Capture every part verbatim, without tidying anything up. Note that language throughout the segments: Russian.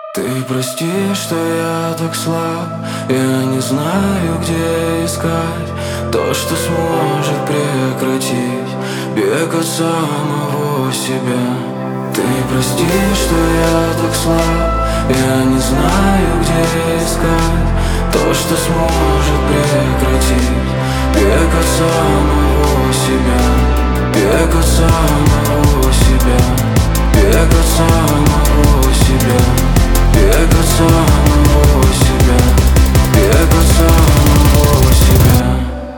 Ты прости, что я так слаб. Я не знаю, где искать то, что сможет прекратить бег от самого себя. Ты прости, что я так слаб. Я не знаю, где искать то, что сможет прекратить бег от самого себя. Бег от самого себя. Бег от самого себя. Бег от самого себя. Бег от самого себя.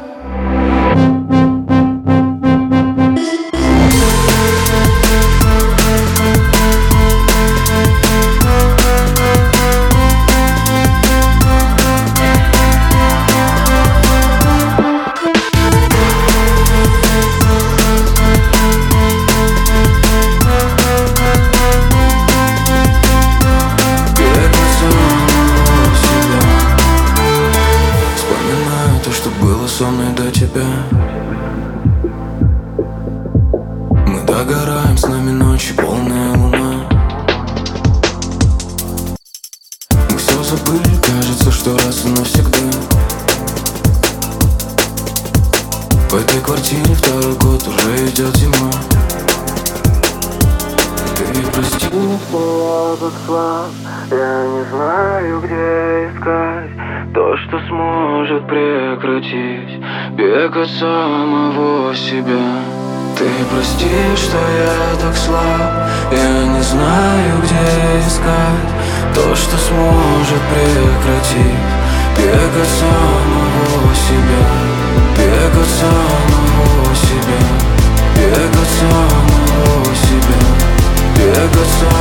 Со мной до тебя. Мы догораем, с нами ночи, полная луна. Мы все забыли, кажется, что раз и навсегда. В этой квартире второй год уже идет зима. Ты прости, что я так слаб. Я не знаю, где искать то, что сможет прекратить бег от самого себя. Ты прости, что я так слаб. Я не знаю, где искать то, что сможет прекратить бег от самого себя. Бег от самого себя. Бег от самого себя. Бег от самого себя.